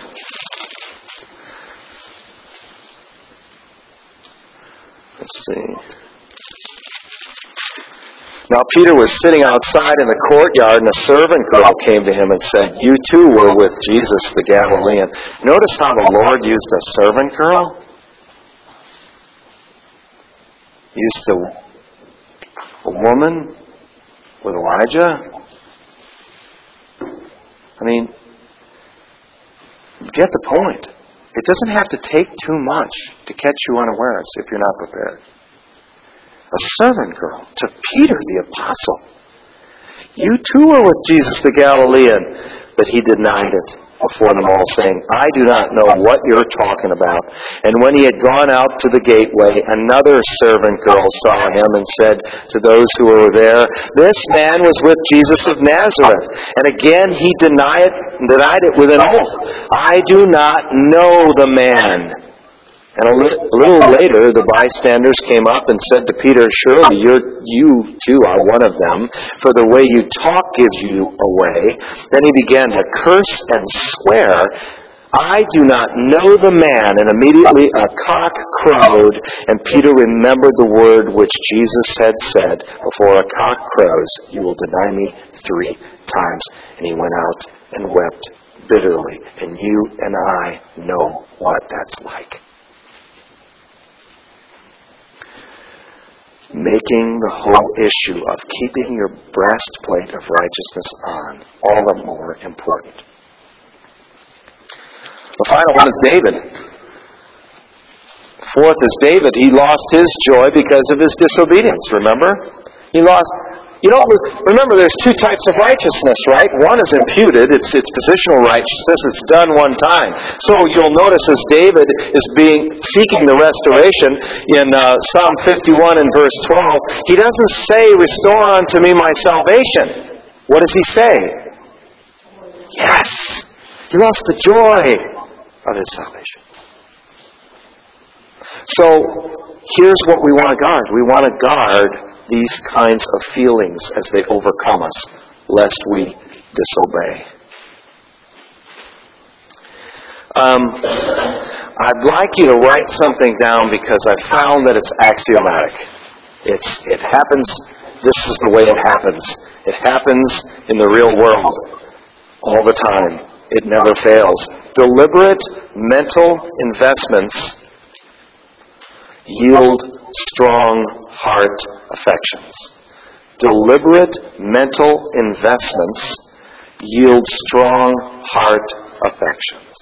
Let's see. Now Peter was sitting outside in the courtyard, and a servant girl came to him and said, "You too were with Jesus the Galilean." Notice how the Lord used a servant girl. Used to a woman with Elijah. I mean, get the point. It doesn't have to take too much to catch you unawares if you're not prepared. A servant girl to Peter the apostle. "You too were with Jesus the Galilean," but he denied it before them all, saying, "I do not know what you're talking about." And when he had gone out to the gateway, another servant girl saw him and said to those who were there, "This man was with Jesus of Nazareth." And again he denied, denied it with an oath. "I do not know the man." And a little, a little later, the bystanders came up and said to Peter, "Surely you're, you too are one of them, for the way you talk gives you away." Then he began to curse and swear, "I do not know the man." And immediately a cock crowed, and Peter remembered the word which Jesus had said, "Before a cock crows, you will deny me three times." And he went out and wept bitterly. And you and I know what that's like. Making the whole issue of keeping your breastplate of righteousness on all the more important. The final one is David. Fourth is David. He lost his joy because of his disobedience, remember? He lost You know, remember there's two types of righteousness, right? One is imputed, it's, it's positional righteousness, it's done one time. So you'll notice as David is being seeking the restoration in uh, Psalm fifty-one and verse twelve, he doesn't say, restore unto me my salvation. What does he say? Yes! He lost the joy of his salvation. So, here's what we want to guard. We want to guard these kinds of feelings as they overcome us, lest we disobey. Um, I'd like you to write something down because I've found that it's axiomatic. It's, it happens, this is the way it happens. It happens in the real world all the time. It never fails. Deliberate mental investments yield strong heart affections. Deliberate mental investments yield strong heart affections.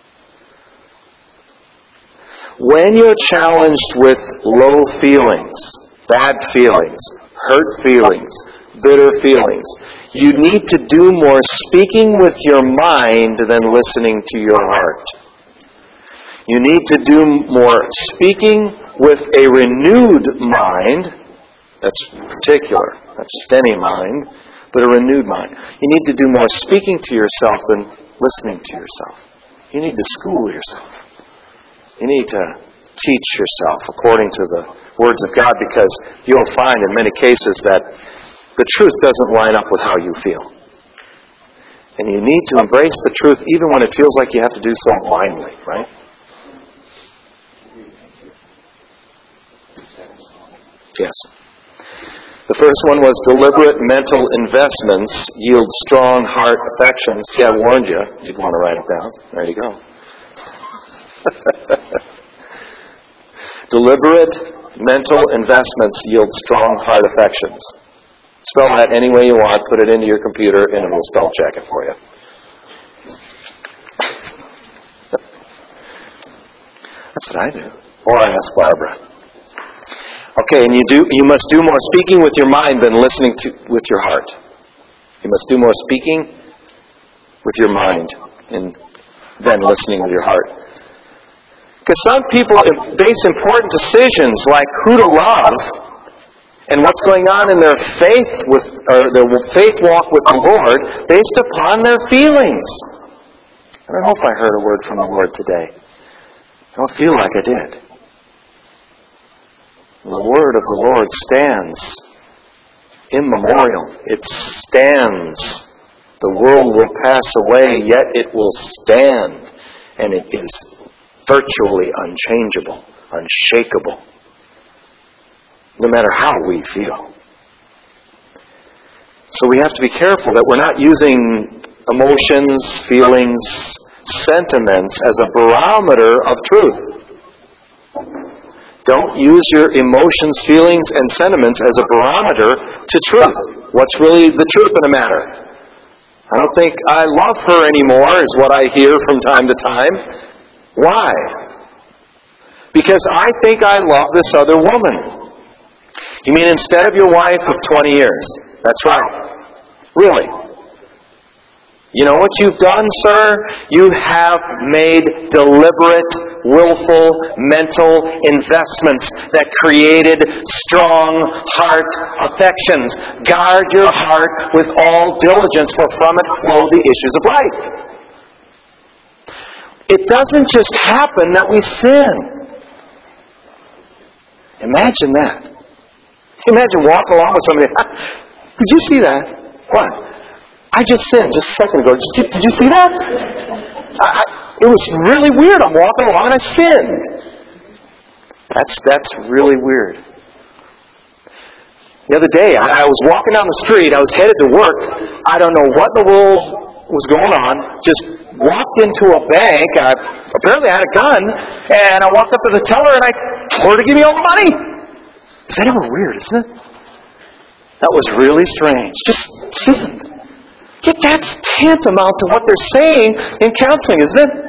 When you're challenged with low feelings, bad feelings, hurt feelings, bitter feelings, you need to do more speaking with your mind than listening to your heart. You need to do more speaking with a renewed mind. That's particular. That's just any mind, but a renewed mind. You need to do more speaking to yourself than listening to yourself. You need to school yourself. You need to teach yourself according to the words of God, because you'll find in many cases that the truth doesn't line up with how you feel. And you need to embrace the truth even when it feels like you have to do so blindly, right? Yes. The first one was deliberate mental investments yield strong heart affections. See, I warned you. You'd want to write it down. There you go. Deliberate mental investments yield strong heart affections. Spell that any way you want. Put it into your computer and it will spell check it for you. That's what I do. Or I ask Barbara. Okay, and you do. You must do more speaking with your mind than listening to with your heart. You must do more speaking with your mind and than listening with your heart. Because some people base important decisions like who to love and what's going on in their faith with or their faith walk with the Lord based upon their feelings. I don't know if I heard a word from the Lord today. I don't feel like I did. The word of the Lord stands immemorial. It stands. The world will pass away, yet it will stand. And it is virtually unchangeable, unshakable, no matter how we feel. So we have to be careful that we're not using emotions, feelings, sentiments as a barometer of truth. Don't use your emotions, feelings, and sentiments as a barometer to truth. What's really the truth in a matter? I don't think I love her anymore is what I hear from time to time. Why? Because I think I love this other woman. You mean instead of your wife of twenty years? That's right. Really? You know what you've done, sir? You have made deliberate, willful, mental investments that created strong heart affections. Guard your heart with all diligence, for from it flow the issues of life. It doesn't just happen that we sin. Imagine that. Imagine walking along with somebody. Did you see that? What? I just sinned just a second ago. Did you, did you see that? I, I, it was really weird. I'm walking along and I sinned. That's that's really weird. The other day, I, I was walking down the street. I was headed to work. I don't know what in the world was going on. Just walked into a bank. I apparently had a gun. And I walked up to the teller and I told her to give me all the money. Is that ever weird, isn't it? That was really strange. Just sinned. Yet that's tantamount to what they're saying in counseling, isn't it?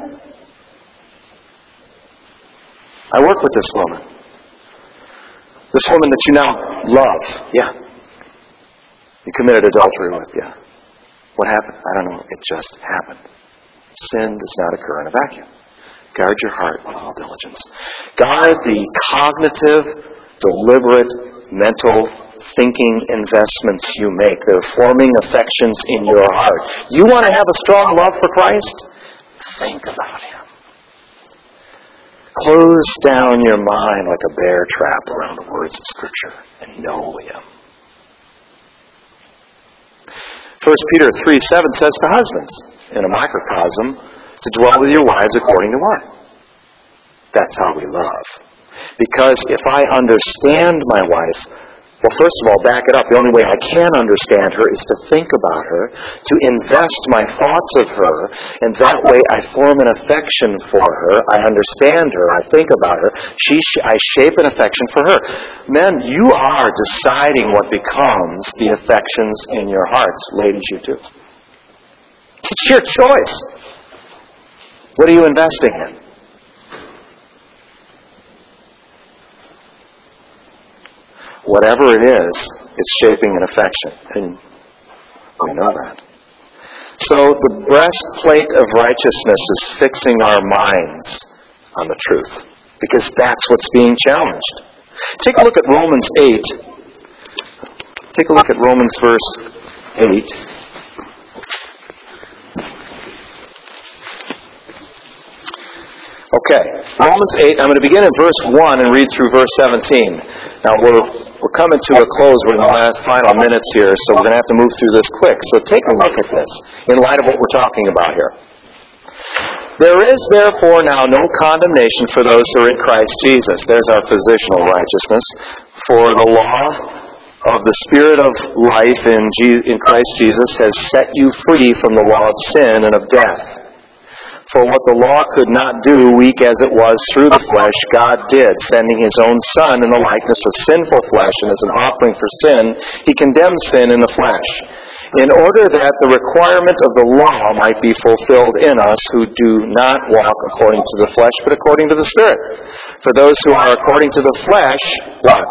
I work with this woman. This woman that you now love. Yeah. You committed adultery with, yeah. What happened? I don't know. It just happened. Sin does not occur in a vacuum. Guard your heart with all diligence. Guard the cognitive, deliberate, mental, thinking investments you make. They're forming affections in your heart. You want to have a strong love for Christ? Think about Him. Close down your mind like a bear trap around the words of Scripture and know Him. First Peter three seven says to husbands, in a microcosm, to dwell with your wives according to what? That's how we love. Because if I understand my wife, well, first of all, back it up. The only way I can understand her is to think about her, to invest my thoughts of her, and that way I form an affection for her. I understand her. I think about her. She, I shape an affection for her. Men, you are deciding what becomes the affections in your hearts. Ladies, you too. It's your choice. What are you investing in? Whatever it is, it's shaping an affection. And we know that. So the breastplate of righteousness is fixing our minds on the truth. Because that's what's being challenged. Take a look at Romans eight. Take a look at Romans verse eight. Okay, Romans eight, I'm going to begin in verse one and read through verse seventeen. Now, we're we're coming to a close. We're in the last final minutes here, so we're going to have to move through this quick. So take a look at this in light of what we're talking about here. There is, therefore, now no condemnation for those who are in Christ Jesus. There's our positional righteousness. For the law of the Spirit of life in, Je- in Christ Jesus has set you free from the law of sin and of death. For what the law could not do, weak as it was through the flesh, God did, sending His own Son in the likeness of sinful flesh, and as an offering for sin, He condemned sin in the flesh, in order that the requirement of the law might be fulfilled in us who do not walk according to the flesh, but according to the Spirit. For those who are according to the flesh, what?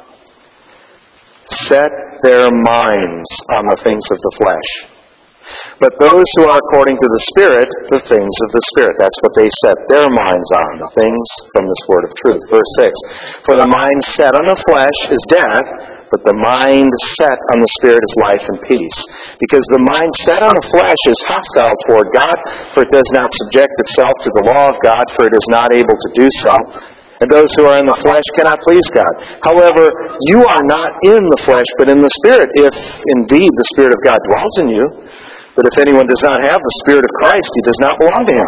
Set their minds on the things of the flesh. But those who are according to the Spirit, the things of the Spirit. That's what they set their minds on, the things from this word of truth. Verse six. For the mind set on the flesh is death, but the mind set on the Spirit is life and peace. Because the mind set on the flesh is hostile toward God, for it does not subject itself to the law of God, for it is not able to do so. And those who are in the flesh cannot please God. However, you are not in the flesh, but in the Spirit, if indeed the Spirit of God dwells in you. But if anyone does not have the Spirit of Christ, he does not belong to Him.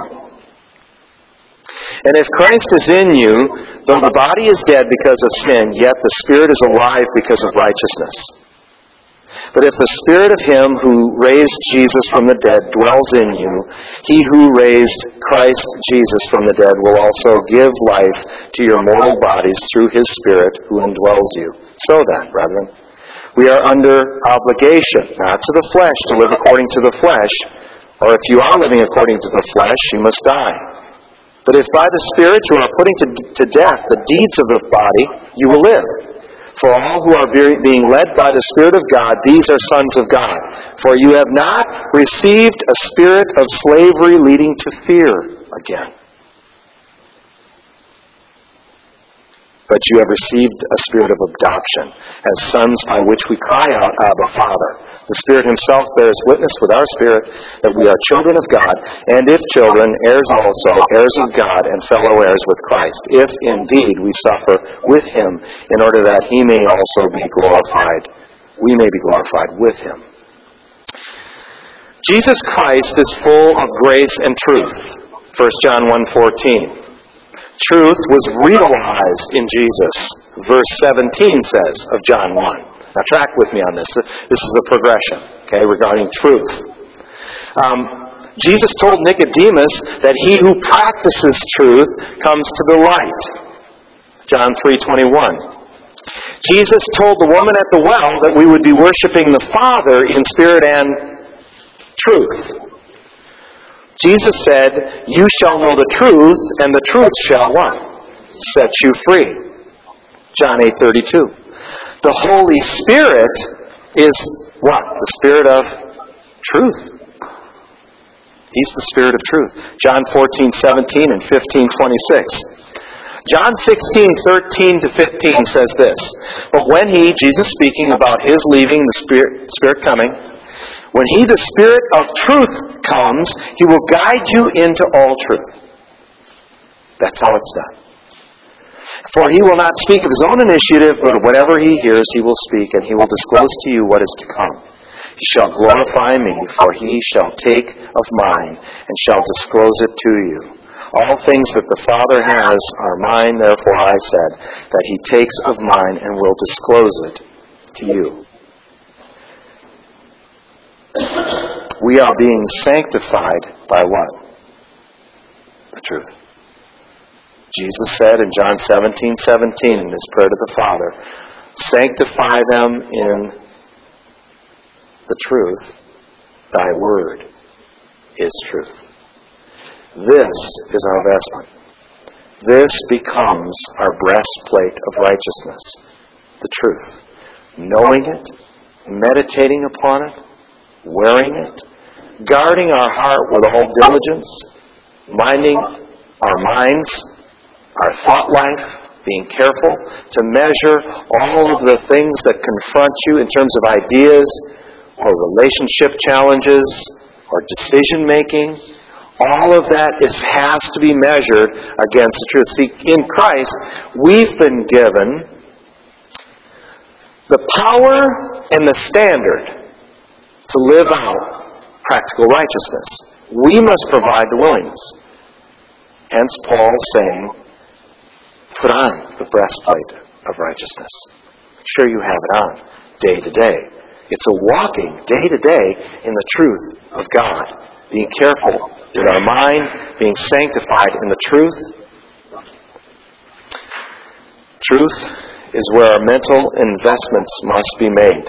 And if Christ is in you, though the body is dead because of sin, yet the Spirit is alive because of righteousness. But if the Spirit of Him who raised Jesus from the dead dwells in you, He who raised Christ Jesus from the dead will also give life to your mortal bodies through His Spirit who indwells you. So then, brethren, we are under obligation, not to the flesh, to live according to the flesh, or if you are living according to the flesh, you must die. But if by the Spirit you are putting to, to death the deeds of the body, you will live. For all who are being led by the Spirit of God, these are sons of God. For you have not received a spirit of slavery leading to fear again, but you have received a spirit of adoption, as sons by which we cry out, Abba, Father. The Spirit Himself bears witness with our spirit that we are children of God, and if children, heirs also, heirs of God, and fellow heirs with Christ, if indeed we suffer with Him, in order that He may also be glorified. We may be glorified with Him. Jesus Christ is full of grace and truth. First John one fourteen. Truth was realized in Jesus. Verse seventeen says of John one. Now track with me on this. This is a progression, okay, regarding truth. Um, Jesus told Nicodemus that he who practices truth comes to the light. John three twenty-one. Jesus told the woman at the well that we would be worshiping the Father in spirit and truth. Jesus said, you shall know the truth, and the truth shall what? Set you free. John eight thirty-two. The Holy Spirit is what? The Spirit of truth. He's the Spirit of truth. John fourteen seventeen and fifteen twenty-six. John sixteen thirteen to fifteen says this, "But when He," Jesus speaking about His leaving, the Spirit, Spirit coming, "when He, the Spirit of truth, comes, He will guide you into all truth." That's how it's done. "For He will not speak of His own initiative, but whatever He hears, He will speak, and He will disclose to you what is to come. He shall glorify Me, for He shall take of mine, and shall disclose it to you. All things that the Father has are mine, therefore I said, that He takes of mine and will disclose it to you." We are being sanctified by what? The truth. Jesus said in John seventeen seventeen in His prayer to the Father, "Sanctify them in the truth. Thy word is truth." This is our vestment. This becomes our breastplate of righteousness. The truth. Knowing it, meditating upon it, wearing it, guarding our heart with all diligence, minding our minds, our thought life, being careful to measure all of the things that confront you in terms of ideas or relationship challenges or decision making. All of that is, has to be measured against the truth. See, in Christ, we've been given the power and the standard to live out practical righteousness. We must provide the willingness. Hence Paul saying, put on the breastplate of righteousness. Make sure you have it on day to day. It's a walking day to day in the truth of God. Being careful with our mind, being sanctified in the truth. Truth is where our mental investments must be made,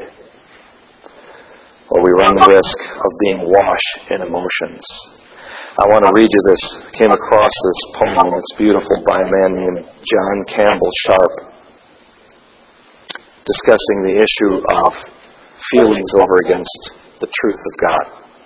or we run the risk of being washed in emotions. I want to read you this. I came across this poem. It's beautiful, by a man named John Campbell Sharp, discussing the issue of feelings over against the truth of God.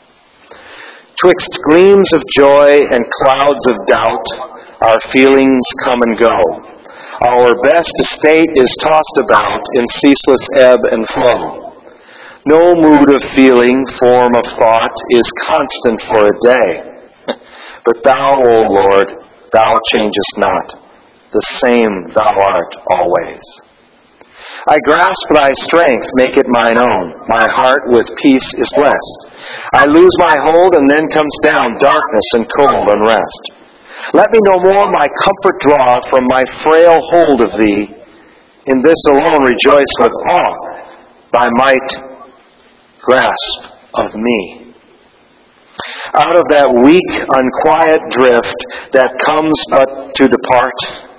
"Twixt gleams of joy and clouds of doubt, our feelings come and go. Our best estate is tossed about in ceaseless ebb and flow. No mood of feeling, form of thought, is constant for a day. But Thou, O Lord, Thou changest not. The same Thou art always. I grasp Thy strength, make it mine own. My heart with peace is blessed. I lose my hold, and then comes down darkness and cold unrest. Let me no more my comfort draw from my frail hold of Thee. In this alone rejoice with awe, Thy might grasp of me. Out of that weak, unquiet drift that comes but to depart,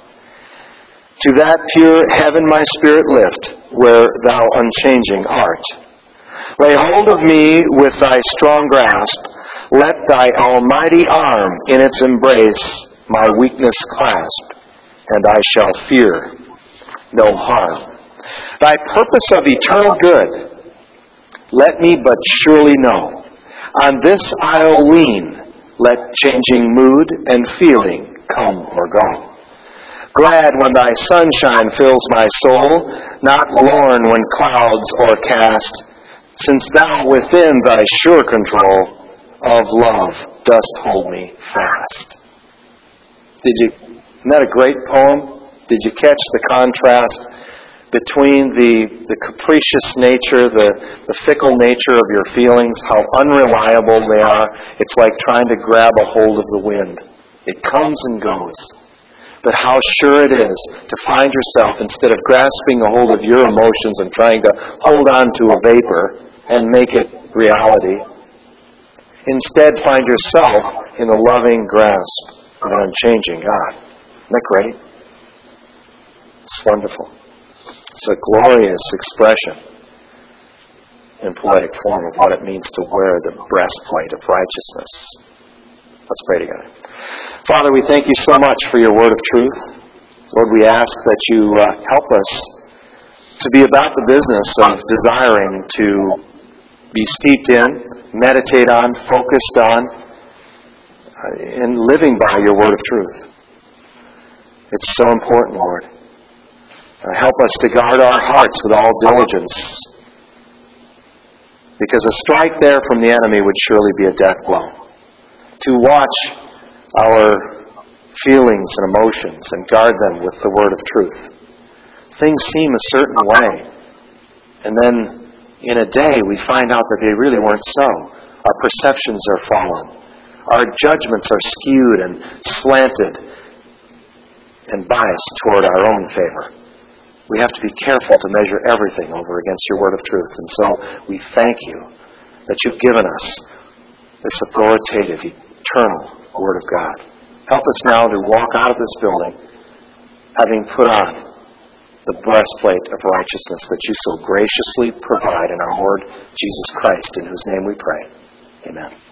to that pure heaven my spirit lift, where Thou unchanging art. Lay hold of me with Thy strong grasp. Let Thy almighty arm in its embrace my weakness clasp, and I shall fear no harm. Thy purpose of eternal good, let me but surely know. On this I'll lean, let changing mood and feeling come or go. Glad when Thy sunshine fills my soul, not lorn when clouds o'ercast, since Thou within Thy sure control of love dost hold me fast. Did you, isn't that a great poem? Did you catch the contrast between the, the capricious nature, the, the fickle nature of your feelings, how unreliable they are? It's like trying to grab a hold of the wind. It comes and goes. But how sure it is to find yourself, instead of grasping a hold of your emotions and trying to hold on to a vapor and make it reality, instead find yourself in the loving grasp of an unchanging God. Isn't that great? It's wonderful. It's a glorious expression in poetic form of what it means to wear the breastplate of righteousness. Let's pray together. Father, we thank You so much for Your word of truth. Lord, we ask that You uh, help us to be about the business of desiring to be steeped in, meditate on, focused on, uh, and living by your word of truth. It's so important, Lord. Uh, help us to guard our hearts with all diligence, because a strike there from the enemy would surely be a death blow. To watch our feelings and emotions and guard them with the word of truth. Things seem a certain way, and then in a day we find out that they really weren't so. Our perceptions are fallen. Our judgments are skewed and slanted and biased toward our own favor. We have to be careful to measure everything over against your word of truth. And so we thank you that you've given us this authoritative, eternal word of God. Help us now to walk out of this building having put on the breastplate of righteousness that you so graciously provide in our Lord Jesus Christ, in whose name we pray. Amen.